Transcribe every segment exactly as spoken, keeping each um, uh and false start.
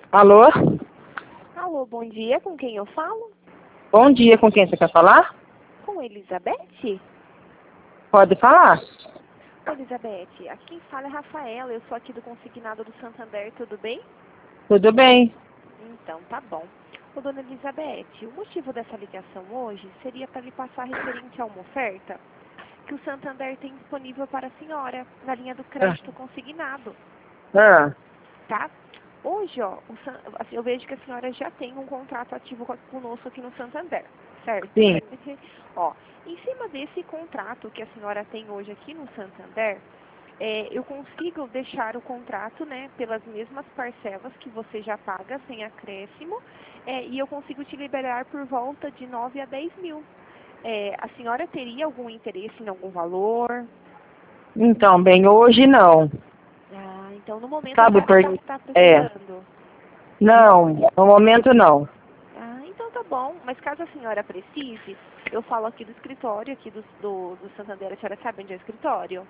Alô? Alô, bom dia, com quem eu falo? Bom dia, com quem você quer falar? Com Elizabeth? Pode falar. Oi, Elizabeth, aqui quem fala é Rafaela, eu sou aqui do Consignado do Santander, tudo bem? Tudo bem? Então, tá bom. Ô, dona Elizabeth, o motivo dessa ligação hoje seria para lhe passar referente a uma oferta que o Santander tem disponível para a senhora, na linha do crédito consignado, Ah, tá? Hoje, ó, o San- assim, eu vejo que a senhora já tem um contrato ativo co- conosco aqui no Santander, certo? sim. Ó, em cima desse contrato que a senhora tem hoje aqui no Santander, é, eu consigo deixar o contrato, né, pelas mesmas parcelas que você já paga, sem acréscimo, é, e eu consigo te liberar por volta de nove a dez mil. É, a senhora teria algum interesse em algum valor? Então, bem, hoje não. Ah, então no momento a Sabe senhora por não está É. precisando. Não, no momento não. Ah, então tá bom. Mas caso a senhora precise, eu falo aqui do escritório, aqui do, do, do Santander, a senhora sabe onde é o escritório?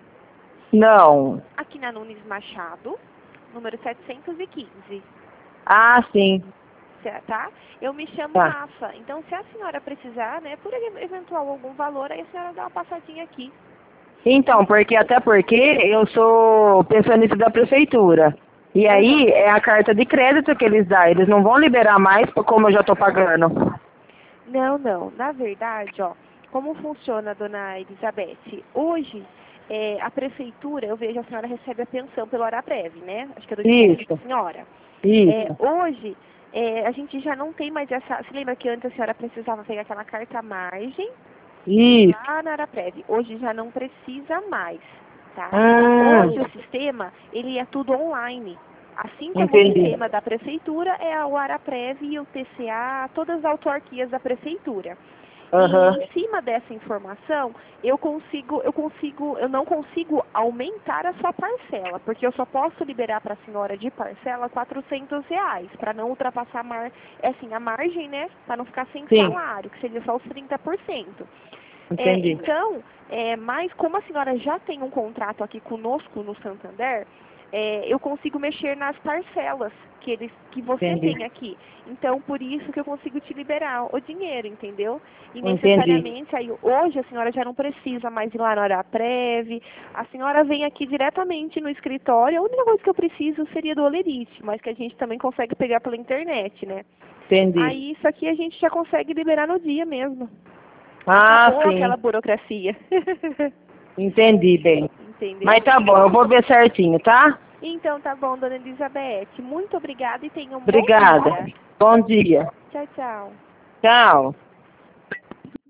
Não. Aqui na Nunes Machado, número setecentos e quinze, Ah, sim. cê- tá? Eu me chamo Tá. Rafa. Então, se a senhora precisar, né, por e- eventual algum valor, aí a senhora dá uma passadinha aqui. Então, porque até porque eu sou pensionista da prefeitura. E Aham. aí é a carta de crédito que eles dão. Eles não vão liberar mais como eu já estou pagando. Não, não. Na verdade, ó, como funciona, dona Elizabeth? Hoje, é, a prefeitura, eu vejo a senhora recebe a pensão pelo Araprev, né? Acho que é do esposo da Isso, senhora. É, isso, hoje, é, a gente já não tem mais essa... Se lembra que antes a senhora precisava pegar aquela carta à margem e ir isso. lá na Araprev? Hoje já não precisa mais, tá? Hoje Hum, o sistema, ele é tudo online. Assim como o entendi. sistema da prefeitura é o Araprev e o T C A, todas as autarquias da prefeitura. E Aham, em cima dessa informação, eu consigo, eu consigo, eu não consigo aumentar a sua parcela, porque eu só posso liberar para a senhora de parcela quatrocentos reais, para não ultrapassar a, mar, é assim, a margem, né, para não ficar sem sim, salário, que seria só os trinta por cento. É, entendi. então, é, mas como a senhora já tem um contrato aqui conosco no Santander, é, eu consigo mexer nas parcelas que, eles, que você Entendi. tem aqui. Então, por isso que eu consigo te liberar o dinheiro, entendeu? E Entendi. necessariamente, aí, hoje a senhora já não precisa mais ir lá na Araprev, a senhora vem aqui diretamente no escritório, a única coisa que eu preciso seria do Olerite, mas que a gente também consegue pegar pela internet, né? Entendi. Aí, isso aqui a gente já consegue liberar no dia mesmo. Ah, Acabou aquela sim. burocracia. Entendi bem. Mas Entendeu? tá bom, eu vou ver certinho, tá? Então tá bom, dona Elizabeth. Muito obrigada e tenha um bom Obrigada. dia. Bom dia. Tchau, tchau. Tchau.